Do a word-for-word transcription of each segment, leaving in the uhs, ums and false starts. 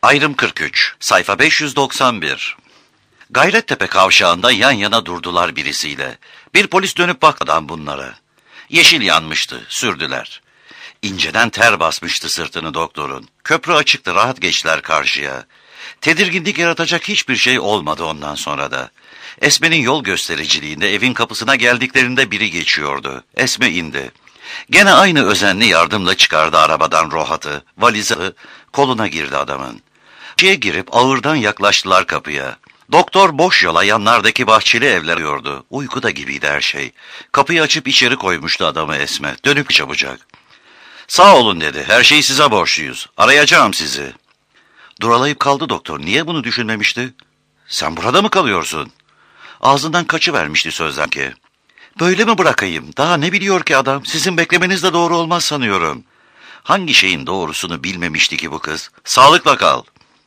Ayrım kırk üç, sayfa beş yüz doksan bir. Gayrettepe kavşağında yan yana durdular birisiyle. Bir polis dönüp bakmadan bunlara. Yeşil yanmıştı, sürdüler. İnceden ter basmıştı sırtını doktorun. Köprü açıktı, rahat geçtiler karşıya. Tedirginlik yaratacak hiçbir şey olmadı ondan sonra da. Esme'nin yol göstericiliğinde evin kapısına geldiklerinde biri geçiyordu. Esme indi. Gene aynı özenli yardımla çıkardı arabadan rohatı, valizi, koluna girdi adamın. Şeye girip ağırdan yaklaştılar kapıya. Doktor boş yola yanlardaki bahçeli evler arıyordu. Uykuda gibiydi her şey. Kapıyı açıp içeri koymuştu adamı Esme. Dönüp çabucak. Sağ olun dedi. Her şeyi size borçluyuz. Arayacağım sizi. Duralayıp kaldı doktor. Niye bunu düşünmemişti? Sen burada mı kalıyorsun? Ağzından kaçıvermişti sözden ki. Böyle mi bırakayım? Daha ne biliyor ki adam? Sizin beklemeniz de doğru olmaz sanıyorum. Hangi şeyin doğrusunu bilmemişti ki bu kız? Sağlıkla kal.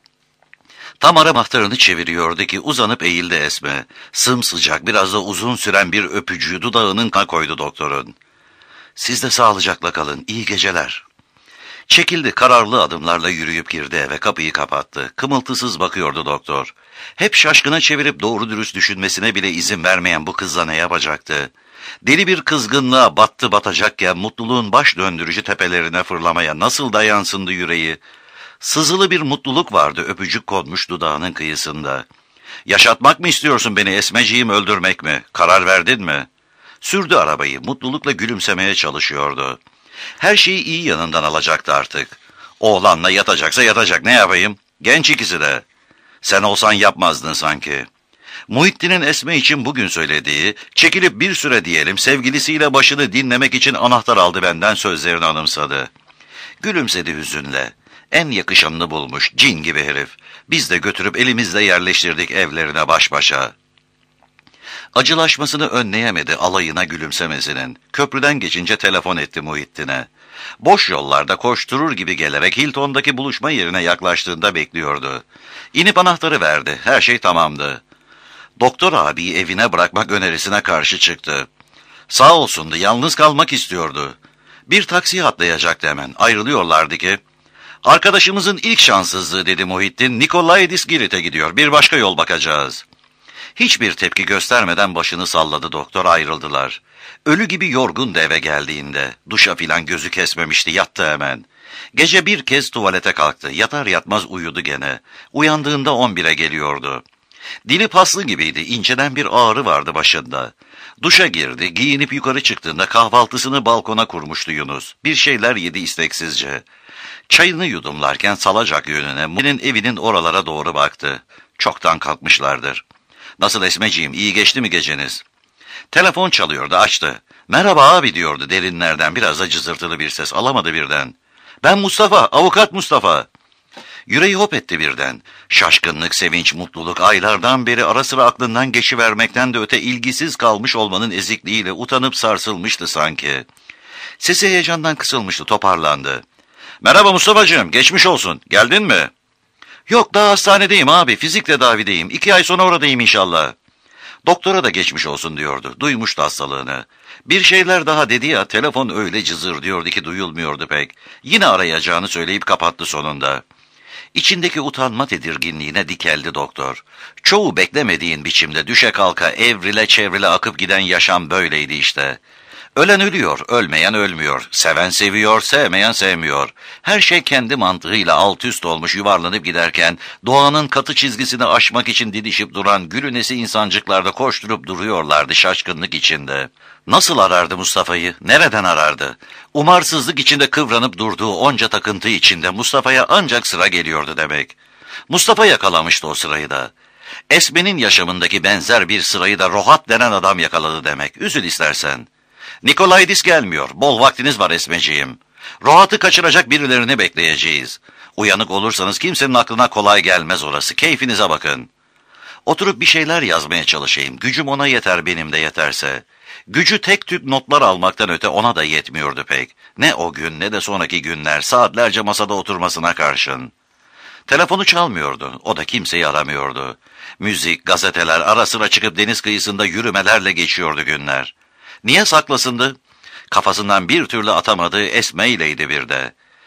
Tam ara mahtarını çeviriyordu ki uzanıp eğildi Esme. Sımsıcak, biraz da uzun süren bir öpücüğü dudağının kan koydu doktorun. Siz de sağlıcakla kalın, iyi geceler. Çekildi, kararlı adımlarla yürüyüp girdi eve, kapıyı kapattı. Kımıltısız bakıyordu doktor. Hep şaşkına çevirip doğru dürüst düşünmesine bile izin vermeyen bu kızla ne yapacaktı? Deli bir kızgınlığa battı batacakken mutluluğun baş döndürücü tepelerine fırlamaya nasıl dayansındı yüreği? Sızılı bir mutluluk vardı, öpücük konmuş dudağının kıyısında. Yaşatmak mı istiyorsun beni Esmeciğim, öldürmek mi? Karar verdin mi? Sürdü arabayı, mutlulukla gülümsemeye çalışıyordu. Her şeyi iyi yanından alacaktı artık. Oğlanla yatacaksa yatacak, ne yapayım? Genç ikisi de. Sen olsan yapmazdın sanki. Muhittin'in Esme için bugün söylediği, çekilip bir süre diyelim sevgilisiyle başını dinlemek için anahtar aldı benden sözlerini anımsadı. Gülümsedi hüzünle. En yakışanını bulmuş, cin gibi herif. Biz de götürüp elimizle yerleştirdik evlerine baş başa. Acılaşmasını önleyemedi alayına gülümsemesinin. Köprüden geçince telefon etti Muhittin'e. Boş yollarda koşturur gibi gelerek Hilton'daki buluşma yerine yaklaştığında bekliyordu. İnip anahtarı verdi, her şey tamamdı. Doktor abiyi evine bırakmak önerisine karşı çıktı. Sağ olsundu, yalnız kalmak istiyordu. Bir taksiye atlayacaktı hemen, ayrılıyorlardı ki... Arkadaşımızın ilk şanssızlığı dedi Muhittin, Nikolaidis Girit'e gidiyor, bir başka yol bakacağız. Hiçbir tepki göstermeden başını salladı doktor, ayrıldılar. Ölü gibi yorgun da eve geldiğinde, duşa filan gözü kesmemişti, yattı hemen. Gece bir kez tuvalete kalktı, yatar yatmaz uyudu gene. Uyandığında on bire geliyordu. Dili paslı gibiydi, inceden bir ağrı vardı başında. Duşa girdi, giyinip yukarı çıktığında kahvaltısını balkona kurmuştu Yunus. Bir şeyler yedi isteksizce. Çayını yudumlarken salacak yönüne Muhittin'in evinin oralara doğru baktı. Çoktan kalkmışlardır. Nasıl Esmeciğim, iyi geçti mi geceniz? Telefon çalıyordu, açtı. Merhaba abi diyordu derinlerden, biraz da cızırtılı bir ses, alamadı birden. Ben Mustafa, avukat Mustafa. Yüreği hop etti birden. Şaşkınlık, sevinç, mutluluk aylardan beri ara sıra aklından geçivermekten de öte ilgisiz kalmış olmanın ezikliğiyle utanıp sarsılmıştı sanki. Sesi heyecandan kısılmıştı, toparlandı. Merhaba Mustafa'cığım, geçmiş olsun. Geldin mi? Yok, daha hastanedeyim abi, fizik tedavideyim. İki ay sonra oradayım inşallah. Doktora da geçmiş olsun diyordu. Duymuştu hastalığını. Bir şeyler daha dedi ya, telefon öyle cızır diyordu ki duyulmuyordu pek. Yine arayacağını söyleyip kapattı sonunda. İçindeki utanma tedirginliğine dikeldi doktor. Çoğu beklemediğin biçimde düşe kalka evrile çevrile akıp giden yaşam böyleydi işte. Ölen ölüyor, ölmeyen ölmüyor. Seven seviyor, sevmeyen sevmiyor. Her şey kendi mantığıyla alt üst olmuş yuvarlanıp giderken, doğanın katı çizgisini aşmak için didişip duran gülünesi insancıklarda koşturup duruyorlardı şaşkınlık içinde. Nasıl arardı Mustafa'yı? Nereden arardı? Umarsızlık içinde kıvranıp durduğu onca takıntı içinde Mustafa'ya ancak sıra geliyordu demek. Mustafa yakalamıştı o sırayı da. Esme'nin yaşamındaki benzer bir sırayı da Rohat denen adam yakaladı demek. Üzül istersen. Nikolaidis gelmiyor. Bol vaktiniz var Esmeciğim. Rohat'ı kaçıracak birilerini bekleyeceğiz. Uyanık olursanız kimsenin aklına kolay gelmez orası. Keyfinize bakın. Oturup bir şeyler yazmaya çalışayım. Gücüm ona yeter, benim de yeterse. Gücü tek tük notlar almaktan öte ona da yetmiyordu pek. Ne o gün ne de sonraki günler saatlerce masada oturmasına karşın. Telefonu çalmıyordu. O da kimseyi aramıyordu. Müzik, gazeteler, ara sıra çıkıp deniz kıyısında yürümelerle geçiyordu günler. Niye saklasındı? Kafasından bir türlü atamadığı Esme ileydi bir de.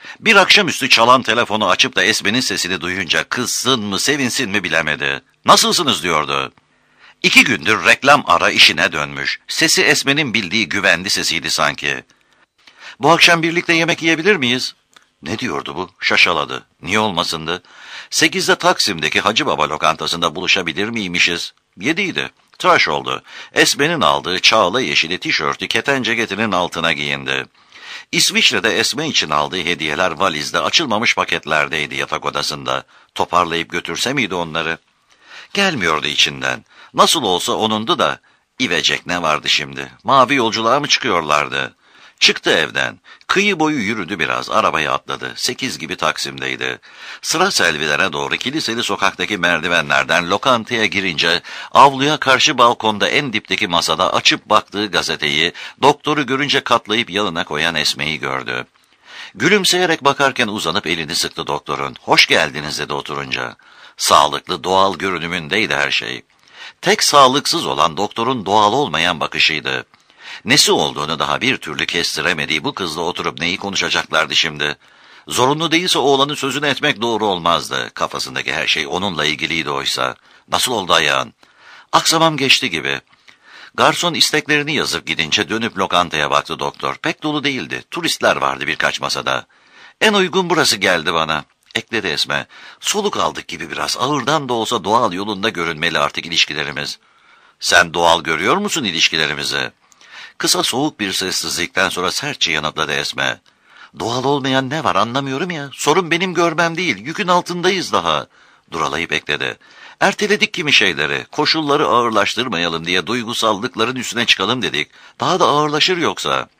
Bir akşamüstü çalan telefonu açıp da Esme'nin sesini duyunca kızsın mı sevinsin mi bilemedi. Nasılsınız diyordu. İki gündür reklam ara işine dönmüş. Sesi Esme'nin bildiği güvenli sesiydi sanki. Bu akşam birlikte yemek yiyebilir miyiz? Ne diyordu bu? Şaşaladı. Niye olmasındı? Sekizde Taksim'deki Hacı Baba lokantasında buluşabilir miymişiz? Yediydi. Tıraş oldu. Esme'nin aldığı çağla yeşili tişörtü keten ceketinin altına giyindi. İsviçre'de Esme için aldığı hediyeler valizde açılmamış paketlerdeydi yatak odasında. Toparlayıp götürse miydi onları? Gelmiyordu içinden. Nasıl olsa onundu da ivecek ne vardı şimdi? Mavi yolculuğa mı çıkıyorlardı? Çıktı evden. Kıyı boyu yürüdü biraz. Arabaya atladı. Sekiz gibi Taksim'deydi. Sıra selvilere doğru kiliseli sokaktaki merdivenlerden lokantaya girince avluya karşı balkonda en dipteki masada açıp baktığı gazeteyi doktoru görünce katlayıp yanına koyan Esme'yi gördü. Gülümseyerek bakarken uzanıp elini sıktı doktorun. Hoş geldiniz dedi oturunca. Sağlıklı, doğal görünümündeydi her şey. Tek sağlıksız olan doktorun doğal olmayan bakışıydı. Nesi olduğunu daha bir türlü kestiremediği bu kızla oturup neyi konuşacaklardı şimdi? Zorunlu değilse oğlanın sözünü etmek doğru olmazdı. Kafasındaki her şey onunla ilgiliydi oysa. Nasıl oldu ayağın? Aksamam geçti gibi. Garson isteklerini yazıp gidince dönüp lokantaya baktı doktor. Pek dolu değildi. Turistler vardı birkaç masada. En uygun burası geldi bana. Ekledi Esme. Soluk aldık gibi biraz. Ağırdan da olsa doğal yolunda görünmeli artık ilişkilerimiz. Sen doğal görüyor musun ilişkilerimizi? Kısa soğuk bir sessizlikten sonra sertçe yanıtladı Esme. Doğal olmayan ne var anlamıyorum ya. Sorun benim görmem değil. Yükün altındayız daha. Duralayıp ekledi. Erteledik kimi şeyleri. Koşulları ağırlaştırmayalım diye duygusallıkların üstüne çıkalım dedik. Daha da ağırlaşır yoksa.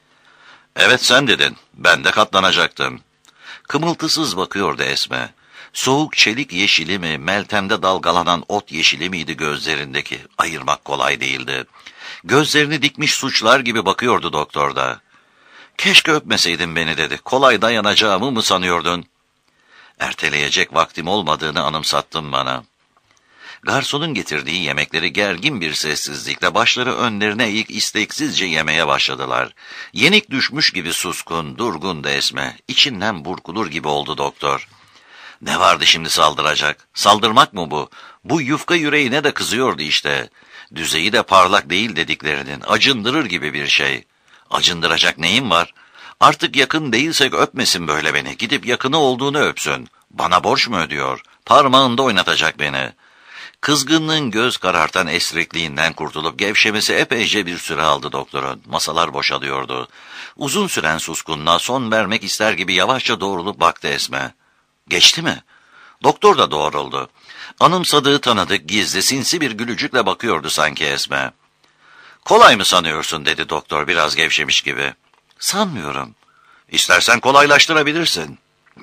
Evet sen dedin. Ben de katlanacaktım. Kımıltısız bakıyordu Esme. Soğuk çelik yeşili mi, Meltem'de dalgalanan ot yeşili miydi gözlerindeki? Ayırmak kolay değildi. Gözlerini dikmiş suçlar gibi bakıyordu doktor da. Keşke öpmeseydin beni dedi. Kolay dayanacağımı mı sanıyordun? Erteleyecek vaktim olmadığını anımsattın bana. Garsonun getirdiği yemekleri gergin bir sessizlikle başları önlerine eğik isteksizce yemeye başladılar. Yenik düşmüş gibi suskun, durgun da Esme. İçinden burkulur gibi oldu doktor. Ne vardı şimdi saldıracak? Saldırmak mı bu? Bu yufka yüreğine de kızıyordu işte. Düzeyi de parlak değil dediklerinin. Acındırır gibi bir şey. Acındıracak neyim var? Artık yakın değilsek öpmesin böyle beni. Gidip yakını olduğunu öpsün. Bana borç mu ödüyor? Parmağında oynatacak beni. Kızgınlığın göz karartan esrikliğinden kurtulup gevşemesi epeyce bir süre aldı doktorun. Masalar boşalıyordu. Uzun süren suskunluğa son vermek ister gibi yavaşça doğrulup baktı Esme. Geçti mi? Doktor da doğruldu. Anımsadığı tanıdık gizli sinsi bir gülücükle bakıyordu sanki Esme. Kolay mı sanıyorsun dedi doktor biraz gevşemiş gibi. Sanmıyorum. İstersen kolaylaştırabilirsin.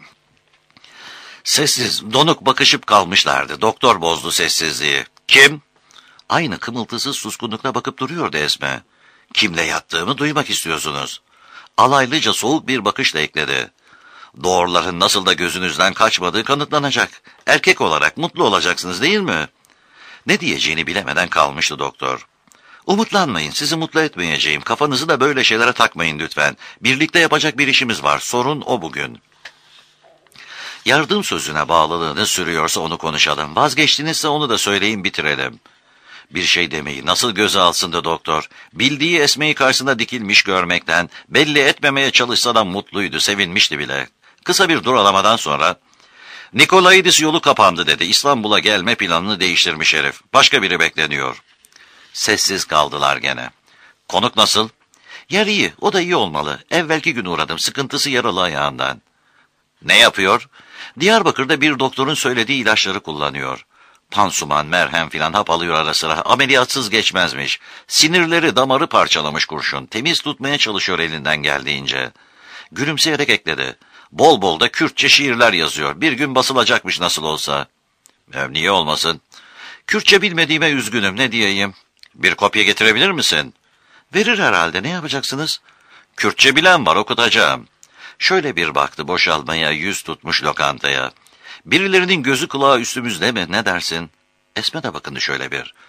Sessiz, donuk bakışıp kalmışlardı. Doktor bozdu sessizliği. Kim? Aynı kımıltısız suskunlukla bakıp duruyordu Esme. Kimle yattığımı duymak istiyorsunuz. Alaylıca soğuk bir bakışla ekledi. Doğruların nasıl da gözünüzden kaçmadığı kanıtlanacak. Erkek olarak mutlu olacaksınız değil mi? Ne diyeceğini bilemeden kalmıştı doktor. Umutlanmayın, sizi mutlu etmeyeceğim. Kafanızı da böyle şeylere takmayın lütfen. Birlikte yapacak bir işimiz var. Sorun o bugün. Yardım sözüne bağlılığını sürüyorsa onu konuşalım. Vazgeçtinizse onu da söyleyin bitirelim. Bir şey demeyi nasıl göze alsın da doktor. Bildiği Esme'yi karşısında dikilmiş görmekten belli etmemeye çalışsa da mutluydu, sevinmişti bile. Kısa bir duralamadan sonra Nikolaidis yolu kapandı dedi. İstanbul'a gelme planını değiştirmiş herif. Başka biri bekleniyor. Sessiz kaldılar gene. Konuk nasıl? Yer iyi, o da iyi olmalı. Evvelki gün uğradım, sıkıntısı yaralı ayağından. Ne yapıyor? Diyarbakır'da bir doktorun söylediği ilaçları kullanıyor. Pansuman, merhem filan hap alıyor ara sıra. Ameliyatsız geçmezmiş. Sinirleri, damarı parçalamış kurşun. Temiz tutmaya çalışıyor elinden geldiğince. Gülümseyerek ekledi. Bol bol da Kürtçe şiirler yazıyor. Bir gün basılacakmış nasıl olsa. E, niye olmasın? Kürtçe bilmediğime üzgünüm, ne diyeyim? Bir kopya getirebilir misin? Verir herhalde, ne yapacaksınız? Kürtçe bilen var, okutacağım. Şöyle bir baktı boşalmaya yüz tutmuş lokantaya. Birilerinin gözü kulağı üstümüzde mi, ne dersin? Esme de bakındı şöyle bir.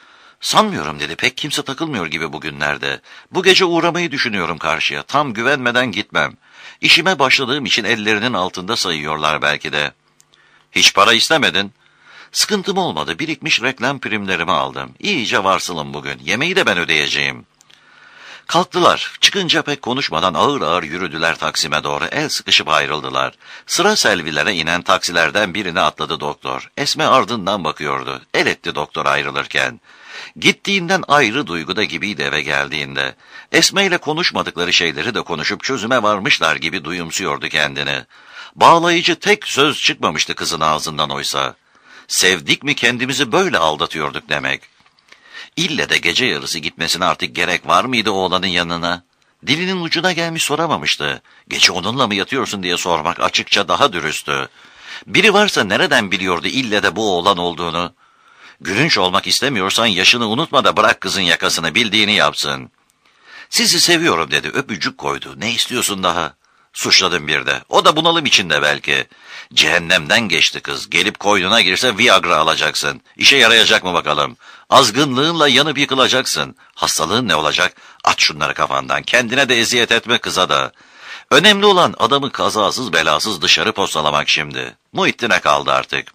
Sanmıyorum dedi, pek kimse takılmıyor gibi bugünlerde. Bu gece uğramayı düşünüyorum karşıya, tam güvenmeden gitmem. İşime başladığım için ellerinin altında sayıyorlar belki de. Hiç para istemedin. Sıkıntım olmadı, birikmiş reklam primlerimi aldım. İyice varsılım bugün, yemeği de ben ödeyeceğim. Kalktılar. Çıkınca pek konuşmadan ağır ağır yürüdüler Taksim'e doğru. El sıkışıp ayrıldılar. Sıra Selvilere inen taksilerden birine atladı doktor. Esme ardından bakıyordu. El etti doktor ayrılırken. Gittiğinden ayrı duyguda gibiydi eve geldiğinde. Esme ile konuşmadıkları şeyleri de konuşup çözüme varmışlar gibi duyumsuyordu kendini. Bağlayıcı tek söz çıkmamıştı kızın ağzından oysa. Sevdik mi kendimizi böyle aldatıyorduk demek. İlle de gece yarısı gitmesine artık gerek var mıydı oğlanın yanına? Dilinin ucuna gelmiş soramamıştı. Gece onunla mı yatıyorsun diye sormak açıkça daha dürüsttü. Biri varsa nereden biliyordu ille de bu oğlan olduğunu? Gülünç olmak istemiyorsan yaşını unutma da bırak kızın yakasını, bildiğini yapsın. Sizi seviyorum dedi, öpücük koydu. Ne istiyorsun daha? Suçladım bir de. O da bunalım içinde belki. Cehennemden geçti kız. Gelip koynuna girse Viagra alacaksın. İşe yarayacak mı bakalım? Azgınlığınla yanıp yıkılacaksın. Hastalığın ne olacak? At şunları kafandan. Kendine de eziyet etme, kıza da. Önemli olan adamı kazasız belasız dışarı postalamak şimdi. Muhittin'e kaldı artık.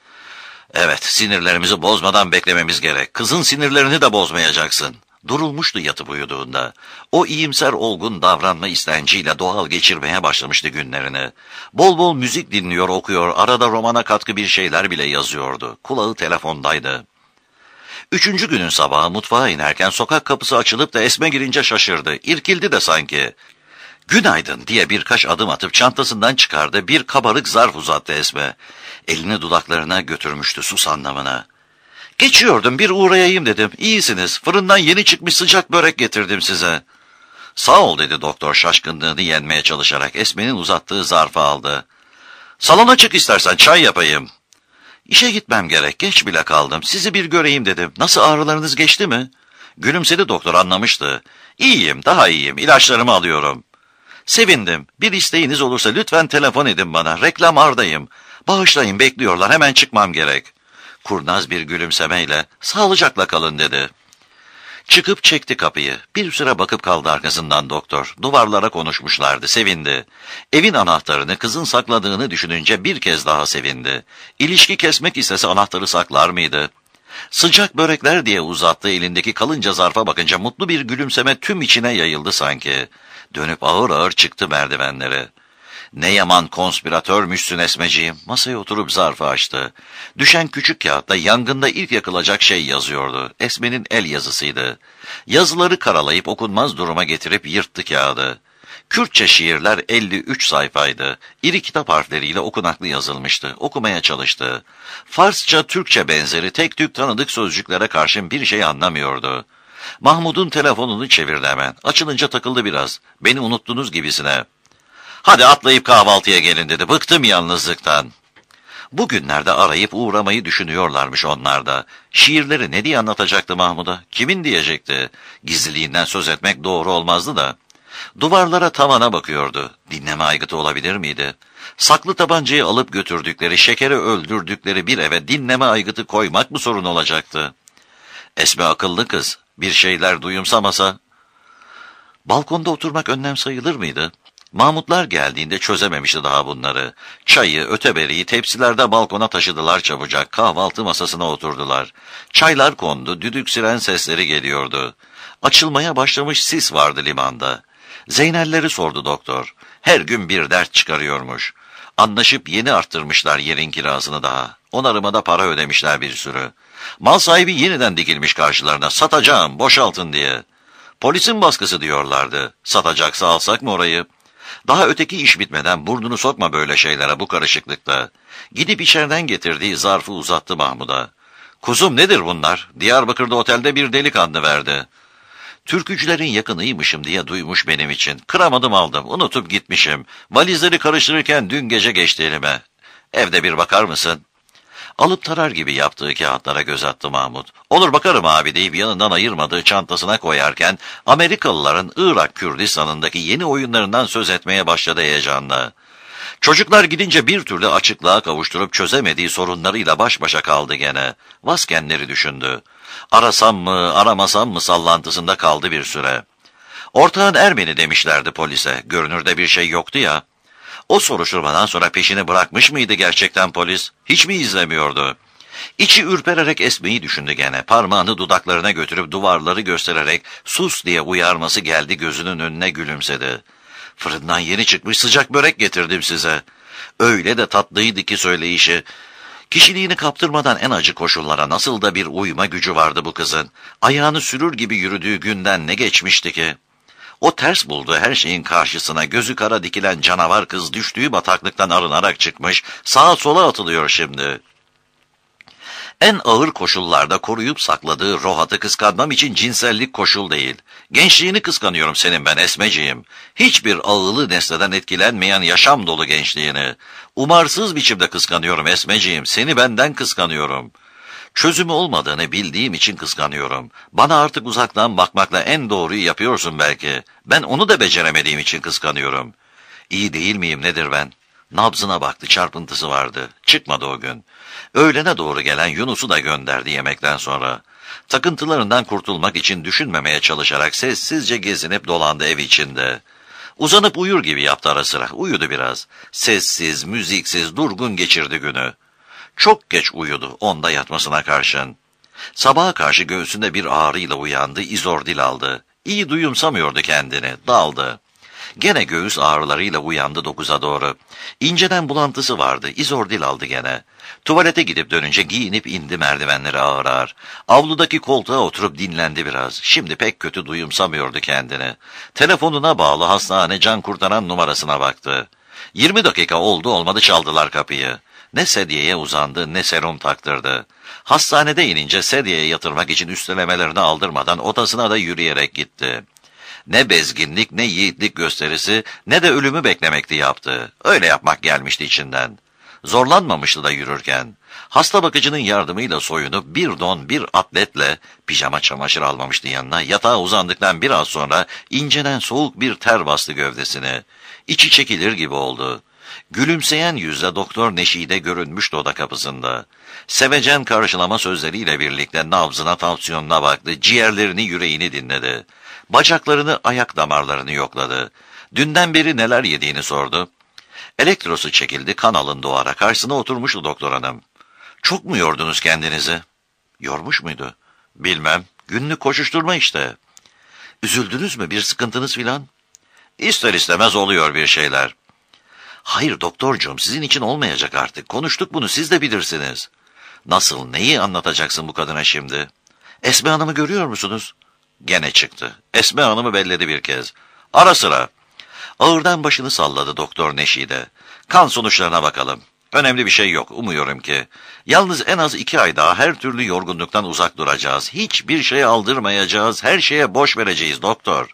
Evet, sinirlerimizi bozmadan beklememiz gerek. Kızın sinirlerini de bozmayacaksın. Durulmuştu yatıp uyuduğunda. O iyimser olgun davranma istenciyle doğal geçirmeye başlamıştı günlerini. Bol bol müzik dinliyor, okuyor, arada romana katkı bir şeyler bile yazıyordu. Kulağı telefondaydı. Üçüncü günün sabahı mutfağa inerken sokak kapısı açılıp da Esme girince şaşırdı. İrkildi de sanki. Günaydın diye birkaç adım atıp çantasından çıkardı. Bir kabarık zarf uzattı Esme. Elini dudaklarına götürmüştü sus anlamına. Geçiyordum, bir uğrayayım dedim. İyisiniz, fırından yeni çıkmış sıcak börek getirdim size. Sağ ol dedi doktor şaşkınlığını yenmeye çalışarak. Esme'nin uzattığı zarfı aldı. Salona çık istersen, çay yapayım. İşe gitmem gerek, geç bile kaldım. Sizi bir göreyim dedim. Nasıl, ağrılarınız geçti mi? Gülümsedi doktor, anlamıştı. İyiyim, daha iyiyim, ilaçlarımı alıyorum. Sevindim. Bir isteğiniz olursa lütfen telefon edin bana. Reklam ardayım. Bağışlayın, bekliyorlar, hemen çıkmam gerek. Kurnaz bir gülümsemeyle sağlıcakla kalın dedi. Çıkıp çekti kapıyı. Bir süre bakıp kaldı arkasından doktor. Duvarlara konuşmuşlardı, sevindi. Evin anahtarını kızın sakladığını düşününce bir kez daha sevindi. İlişki kesmek istese anahtarı saklar mıydı? Sıcak börekler diye uzattığı elindeki kalınca zarfa bakınca mutlu bir gülümseme tüm içine yayıldı sanki. Dönüp ağır ağır çıktı merdivenlere. Ne yaman konspiratörmüşsün Esmeciğim. Masaya oturup zarfı açtı. Düşen küçük kağıtta yangında ilk yakılacak şey yazıyordu. Esme'nin el yazısıydı. Yazıları karalayıp okunmaz duruma getirip yırttı kağıdı. Kürtçe şiirler elli üç sayfaydı. İri kitap harfleriyle okunaklı yazılmıştı. Okumaya çalıştı. Farsça, Türkçe benzeri tek tük tanıdık sözcüklere karşın bir şey anlamıyordu. Mahmud'un telefonunu çevirdi hemen. Açılınca takıldı biraz. Beni unuttunuz gibisine. Hadi atlayıp kahvaltıya gelin dedi. Bıktım yalnızlıktan. Bugünlerde arayıp uğramayı düşünüyorlarmış onlar da. Şiirleri ne diye anlatacaktı Mahmud'a? Kimin diyecekti? Gizliliğinden söz etmek doğru olmazdı da. Duvarlara, tavana bakıyordu. Dinleme aygıtı olabilir miydi? Saklı tabancayı alıp götürdükleri, şekeri öldürdükleri bir eve dinleme aygıtı koymak mı sorun olacaktı? Esme akıllı kız. Bir şeyler duyumsamasa. Balkonda oturmak önlem sayılır mıydı? Mahmutlar geldiğinde çözememişti daha bunları. Çayı, öteberiyi tepsilerde balkona taşıdılar çabucak. Kahvaltı masasına oturdular. Çaylar kondu, düdük siren sesleri geliyordu. Açılmaya başlamış sis vardı limanda. Zeynelleri sordu doktor. Her gün bir dert çıkarıyormuş. Anlaşıp yeni arttırmışlar yerin kirasını daha. Onarıma da para ödemişler bir sürü. Mal sahibi yeniden dikilmiş karşılarına. Satacağım, boşaltın diye. Polisin baskısı diyorlardı. Satacaksa alsak mı orayı? Daha öteki iş bitmeden burnunu sokma böyle şeylere bu karışıklıkta. Gidip içeriden getirdiği zarfı uzattı Mahmud'a. Kuzum nedir bunlar? Diyarbakır'da otelde bir delikanlı verdi. Türkücülerin yakınıymışım diye duymuş benim için. Kıramadım aldım, unutup gitmişim. Valizleri karıştırırken dün gece geçti elime. Evde bir bakar mısın? Alıp tarar gibi yaptığı kağıtlara göz attı Mahmud. Olur bakarım abi deyip yanından ayırmadığı çantasına koyarken Amerikalıların Irak Kürdistan'ındaki yeni oyunlarından söz etmeye başladı heyecanla. Çocuklar gidince bir türlü açıklığa kavuşturup çözemediği sorunlarıyla baş başa kaldı gene. Vaskenleri düşündü. Arasam mı, aramasam mı sallantısında kaldı bir süre. Ortağın Ermeni demişlerdi polise. Görünürde bir şey yoktu ya. O soruşturmadan sonra peşini bırakmış mıydı gerçekten polis? Hiç mi izlemiyordu? İçi ürpererek Esme'yi düşündü gene. Parmağını dudaklarına götürüp duvarları göstererek sus diye uyarması geldi, gözünün önüne gülümsedi. Fırından yeni çıkmış sıcak börek getirdim size. Öyle de tatlıydı ki söyleyişi. Kişiliğini kaptırmadan en acı koşullara nasıl da bir uyma gücü vardı bu kızın. Ayağını sürür gibi yürüdüğü günden ne geçmişti ki? O ters bulduğu her şeyin karşısına gözü kara dikilen canavar kız düştüğü bataklıktan arınarak çıkmış, sağa sola atılıyor şimdi. En ağır koşullarda koruyup sakladığı rohatı kıskanmam için cinsellik koşul değil. Gençliğini kıskanıyorum senin ben Esmeciğim. Hiçbir ağılı nesneden etkilenmeyen yaşam dolu gençliğini. Umarsız biçimde kıskanıyorum Esmeciğim, seni benden kıskanıyorum. Çözümü olmadığını bildiğim için kıskanıyorum. Bana artık uzaktan bakmakla en doğruyu yapıyorsun belki. Ben onu da beceremediğim için kıskanıyorum. İyi değil miyim nedir ben? Nabzına baktı, çarpıntısı vardı. Çıkmadı o gün. Öğlene doğru gelen Yunus'u da gönderdi yemekten sonra. Takıntılarından kurtulmak için düşünmemeye çalışarak sessizce gezinip dolandı ev içinde. Uzanıp uyur gibi yaptı ara sıra. Uyudu biraz. Sessiz, müziksiz, durgun geçirdi günü. Çok geç uyudu, onda yatmasına karşın. Sabaha karşı göğsünde bir ağrıyla uyandı, izordil aldı. İyi duyumsamıyordu kendini, daldı. Gene göğüs ağrılarıyla uyandı dokuza doğru. İnceden bulantısı vardı, izordil aldı gene. Tuvalete gidip dönünce giyinip indi merdivenleri ağır ağır. Avludaki koltuğa oturup dinlendi biraz. Şimdi pek kötü duyumsamıyordu kendini. Telefonuna bağlı hastane can kurtaran numarasına baktı. Yirmi dakika oldu olmadı çaldılar kapıyı. Ne sedyeye uzandı ne serum taktırdı. Hastanede inince sedyeye yatırmak için üstelemelerini aldırmadan odasına da yürüyerek gitti. Ne bezginlik ne yiğitlik gösterisi ne de ölümü beklemekti yaptı. Öyle yapmak gelmişti içinden. Zorlanmamıştı da yürürken. Hasta bakıcının yardımıyla soyunup bir don bir atletle pijama çamaşır almamıştı yanına. Yatağa uzandıktan biraz sonra inceden soğuk bir ter bastı gövdesini. İçi çekilir gibi oldu. Gülümseyen yüzle Doktor Neşide görünmüştü oda kapısında. Sevecen karşılama sözleriyle birlikte nabzına, tansiyonuna baktı, ciğerlerini, yüreğini dinledi. Bacaklarını, ayak damarlarını yokladı. Dünden beri neler yediğini sordu. Elektrosu çekildi, kan alındı o ara. Karşısına oturmuştu doktor hanım. Çok mu yordunuz kendinizi? Yormuş muydu? Bilmem, günlük koşuşturma işte. Üzüldünüz mü, bir sıkıntınız filan? İster istemez oluyor bir şeyler. Hayır doktorcuğum, sizin için olmayacak artık. Konuştuk bunu, siz de bilirsiniz. Nasıl, neyi anlatacaksın bu kadına şimdi? Esme Hanım'ı görüyor musunuz? Gene çıktı. Esme Hanım'ı belledi bir kez. Ara sıra. Ağırdan başını salladı Doktor Neşide. Kan sonuçlarına bakalım. Önemli bir şey yok, umuyorum ki. Yalnız en az iki ay daha her türlü yorgunluktan uzak duracağız. Hiçbir şey aldırmayacağız, her şeye boş vereceğiz doktor.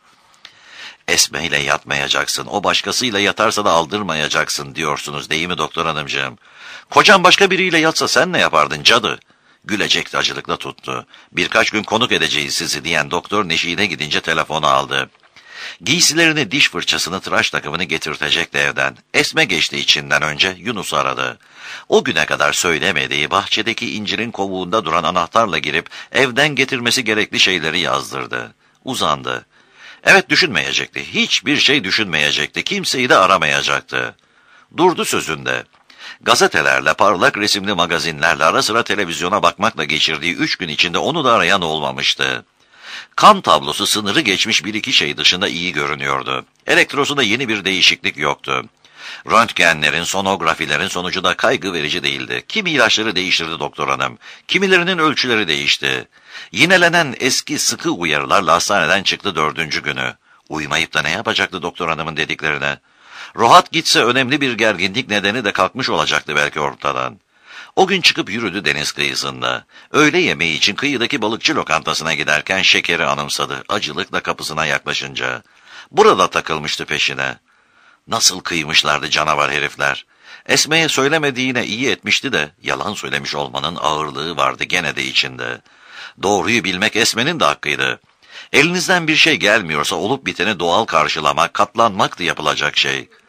Esme ile yatmayacaksın, o başkasıyla yatarsa da aldırmayacaksın diyorsunuz değil mi doktor hanımcığım? Kocan başka biriyle yatsa sen ne yapardın cadı? Gülecek acılıkla tuttu. Birkaç gün konuk edeceğiz sizi diyen Doktor Neşide gidince telefonu aldı. Giysilerini, diş fırçasını, tıraş takımını getirtecekti evden. Esme geçti içinden önce, Yunus aradı. O güne kadar söylemediği bahçedeki incirin kovuğunda duran anahtarla girip evden getirmesi gerekli şeyleri yazdırdı. Uzandı. Evet, düşünmeyecekti. Hiçbir şey düşünmeyecekti. Kimseyi de aramayacaktı. Durdu sözünde. Gazetelerle, parlak resimli magazinlerle, ara sıra televizyona bakmakla geçirdiği üç gün içinde onu da arayan olmamıştı. Kan tablosu sınırı geçmiş bir iki şey dışında iyi görünüyordu. Elektrosunda yeni bir değişiklik yoktu. Röntgenlerin, sonografilerin sonucu da kaygı verici değildi. Kimi ilaçları değiştirdi doktor hanım, kimilerinin ölçüleri değişti. Yinelenen eski sıkı uyarılarla hastaneden çıktı dördüncü günü. Uymayıp da ne yapacaktı doktor hanımın dediklerine? Rahat gitse önemli bir gerginlik nedeni de kalkmış olacaktı belki ortadan. O gün çıkıp yürüdü deniz kıyısında. Öğle yemeği için kıyıdaki balıkçı lokantasına giderken Şeker'i anımsadı, acılıkla kapısına yaklaşınca. Burada takılmıştı peşine. Nasıl kıymışlardı canavar herifler. Esme'ye söylemediğine iyi etmişti de, yalan söylemiş olmanın ağırlığı vardı gene de içinde. Doğruyu bilmek Esme'nin de hakkıydı. Elinizden bir şey gelmiyorsa olup biteni doğal karşılamak, katlanmaktı yapılacak şey.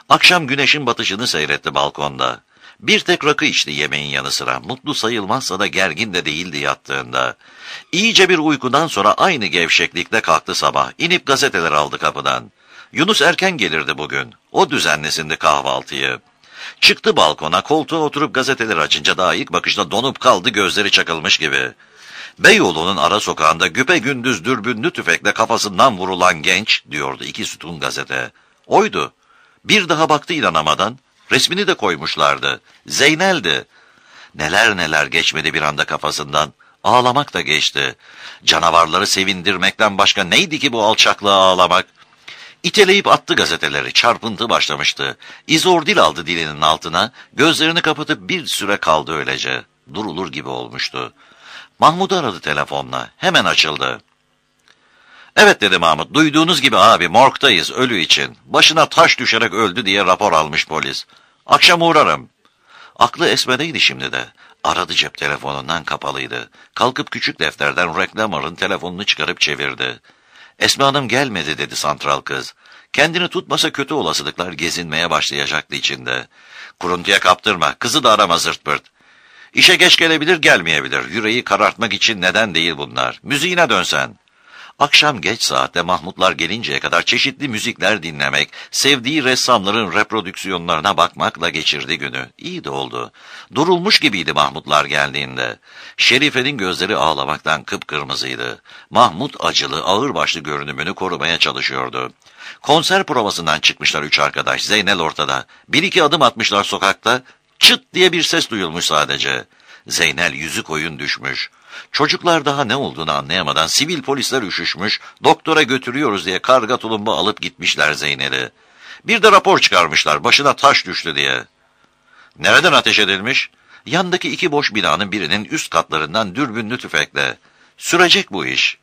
Akşam güneşin batışını seyretti balkonda. Bir tek rakı içti yemeğin yanı sıra. Mutlu sayılmazsa da gergin de değildi yattığında. İyice bir uykudan sonra aynı gevşeklikle kalktı sabah. İnip gazeteler aldı kapıdan. Yunus erken gelirdi bugün. O düzenlesindi kahvaltıyı. Çıktı balkona, koltuğa oturup gazeteleri açınca daha ilk bakışta donup kaldı, gözleri çakılmış gibi. Beyoğlu'nun ara sokağında güpegündüz dürbünlü tüfekle kafasından vurulan genç, diyordu iki sütun gazete. Oydu. Bir daha baktı inanamadan. Resmini de koymuşlardı. Zeynel'di. Neler neler geçmedi bir anda kafasından. Ağlamak da geçti. Canavarları sevindirmekten başka neydi ki bu alçaklığa ağlamak? İteleyip attı gazeteleri. Çarpıntı başlamıştı. İzordil aldı dilinin altına. Gözlerini kapatıp bir süre kaldı öylece. Durulur gibi olmuştu. Mahmut aradı telefonla. Hemen açıldı. Evet dedi Mahmut. Duyduğunuz gibi abi, morgdayız ölü için. Başına taş düşerek öldü diye rapor almış polis. Akşam uğrarım. Aklı Esme'deydi şimdi de. Aradı, cep telefonundan kapalıydı. Kalkıp küçük defterden reklamarın telefonunu çıkarıp çevirdi. Esme Hanım gelmedi dedi santral kız. Kendini tutmasa kötü olasılıklar gezinmeye başlayacaktı içinde. Kuruntuya kaptırma, kızı da arama zırt pırt. İşe geç gelebilir, gelmeyebilir. Yüreği karartmak için neden değil bunlar. Müziğine dönsen. Akşam geç saatte Mahmutlar gelinceye kadar çeşitli müzikler dinlemek, sevdiği ressamların reprodüksiyonlarına bakmakla geçirdi günü. İyi de oldu. Durulmuş gibiydi Mahmutlar geldiğinde. Şerife'nin gözleri ağlamaktan kıpkırmızıydı. Mahmut acılı, ağırbaşlı görünümünü korumaya çalışıyordu. Konser provasından çıkmışlar üç arkadaş, Zeynel ortada. Bir iki adım atmışlar sokakta, çıt diye bir ses duyulmuş sadece. Zeynel yüzü koyun düşmüş. Çocuklar daha ne olduğunu anlayamadan sivil polisler üşüşmüş, doktora götürüyoruz diye karga tulumba alıp gitmişler Zeynel'i. Bir de rapor çıkarmışlar, başına taş düştü diye. Nereden ateş edilmiş? Yandaki iki boş binanın birinin üst katlarından dürbünlü tüfekle. Sürecek bu iş.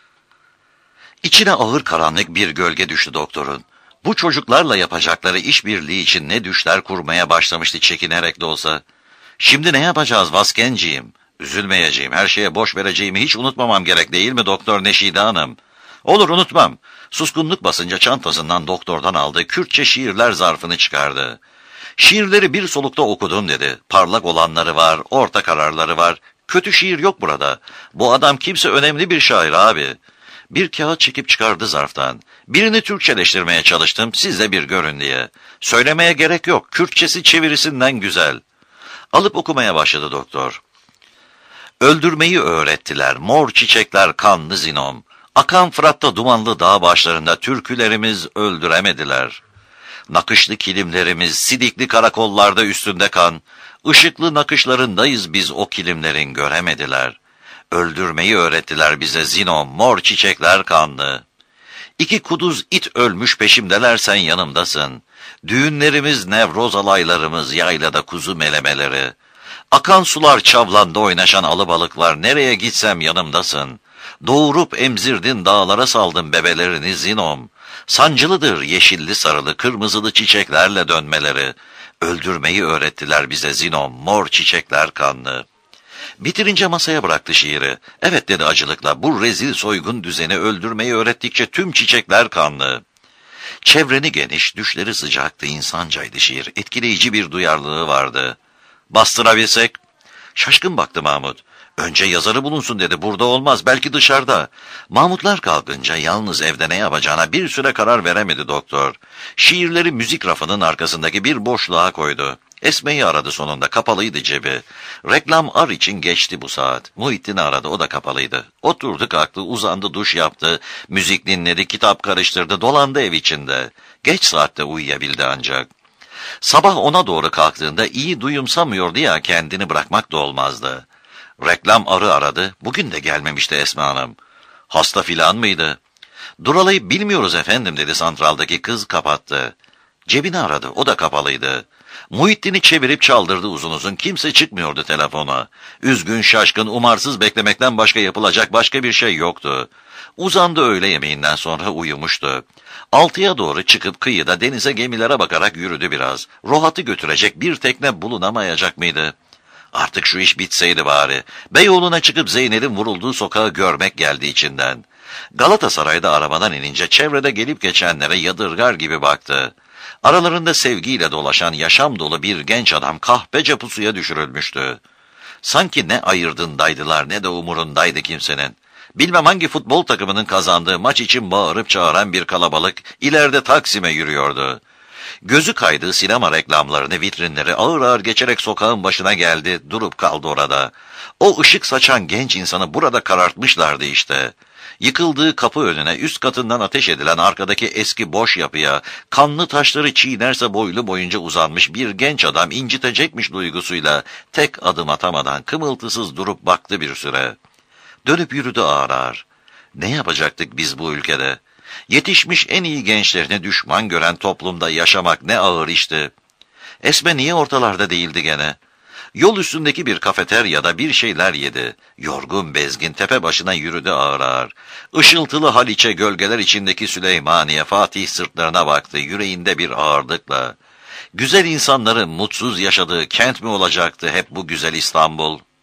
İçine ağır karanlık bir gölge düştü doktorun. Bu çocuklarla yapacakları işbirliği için ne düşler kurmaya başlamıştı çekinerek de olsa. Şimdi ne yapacağız Vaskenciğim? Üzülmeyeceğim, her şeye boş vereceğimi hiç unutmamam gerek değil mi Doktor Neşide Hanım? Olur, unutmam. Suskunluk basınca çantasından doktordan aldığı Kürtçe şiirler zarfını çıkardı. Şiirleri bir solukta okudum dedi. Parlak olanları var, orta kararları var. Kötü şiir yok burada. Bu adam kimse önemli bir şair abi. Bir kağıt çekip çıkardı zarftan. Birini Türkçeleştirmeye çalıştım, siz de bir görün diye. Söylemeye gerek yok, Kürtçesi çevirisinden güzel. Alıp okumaya başladı doktor. Öldürmeyi öğrettiler, mor çiçekler kanlı zinom. Akan Fırat'ta dumanlı dağ başlarında türkülerimiz öldüremediler. Nakışlı kilimlerimiz, sidikli karakollarda üstünde kan. Işıklı nakışlarındayız biz o kilimlerin, göremediler. Öldürmeyi öğrettiler bize zinom, mor çiçekler kanlı. İki kuduz it ölmüş peşimdeler, sen yanımdasın. Düğünlerimiz, nevroz alaylarımız, yaylada kuzu melemeleri. Akan sular çavlanda oynaşan alıbalıklar, nereye gitsem yanımdasın. Doğurup emzirdin, dağlara saldın bebelerini zinom. Sancılıdır yeşilli sarılı kırmızılı çiçeklerle dönmeleri. Öldürmeyi öğrettiler bize zinom, mor çiçekler kanlı. Bitirince masaya bıraktı şiiri. Evet dedi acılıkla, bu rezil soygun düzeni öldürmeyi öğrettikçe tüm çiçekler kanlı. Çevreni geniş, düşleri sıcaktı, insancaydı şiir. Etkileyici bir duyarlılığı vardı. Bastırabilsek. Şaşkın baktı Mahmut. Önce yazarı bulunsun dedi, burada olmaz, belki dışarıda. Mahmutlar kalkınca yalnız evde ne yapacağına bir süre karar veremedi doktor. Şiirleri müzik rafının arkasındaki bir boşluğa koydu. Esme'yi aradı sonunda, kapalıydı cebi. Reklam ar için geçti bu saat. Muhittin'i aradı, o da kapalıydı. Oturdu kalktı, uzandı, duş yaptı. Müzik dinledi, kitap karıştırdı, dolandı ev içinde. Geç saatte uyuyabildi ancak. Sabah ona doğru kalktığında iyi duyumsamıyordu ya, kendini bırakmak da olmazdı. Reklam arı aradı, bugün de gelmemişti Esme Hanım. Hasta filan mıydı? Duralayıp bilmiyoruz efendim dedi santraldaki kız, kapattı. Cebini aradı, o da kapalıydı. Muhittin'i çevirip çaldırdı uzun uzun, kimse çıkmıyordu telefona. Üzgün, şaşkın, umarsız beklemekten başka yapılacak başka bir şey yoktu. Uzandı, öğle yemeğinden sonra uyumuştu. Altıya doğru çıkıp kıyıda denize, gemilere bakarak yürüdü biraz. Rohat'ı götürecek bir tekne bulunamayacak mıydı? Artık şu iş bitseydi bari. Beyoğlu'na çıkıp Zeynel'in vurulduğu sokağı görmek geldi içinden. Galatasaray'da arabadan inince çevrede gelip geçenlere yadırgar gibi baktı. Aralarında sevgiyle dolaşan yaşam dolu bir genç adam kahpece pusuya düşürülmüştü. Sanki ne ayırdındaydılar ne de umurundaydı kimsenin. Bilmem hangi futbol takımının kazandığı maç için bağırıp çağıran bir kalabalık ileride Taksim'e yürüyordu. Gözü kaydığı sinema reklamlarını, vitrinleri ağır ağır geçerek sokağın başına geldi, durup kaldı orada. O ışık saçan genç insanı burada karartmışlardı işte. Yıkıldığı kapı önüne üst katından ateş edilen arkadaki eski boş yapıya, kanlı taşları çiğnerse boylu boyunca uzanmış bir genç adam incitecekmiş duygusuyla tek adım atamadan kımıltısız durup baktı bir süre. Dönüp yürüdü ağır ağır. Ne yapacaktık biz bu ülkede? Yetişmiş en iyi gençlerini düşman gören toplumda yaşamak ne ağır işti. Esme niye ortalarda değildi gene? Yol üstündeki bir kafeteryada bir şeyler yedi. Yorgun bezgin tepe başına yürüdü ağır ağır. Işıltılı Haliç'e gölgeler içindeki Süleymaniye Fatih sırtlarına baktı yüreğinde bir ağırlıkla. Güzel insanların mutsuz yaşadığı kent mi olacaktı hep bu güzel İstanbul?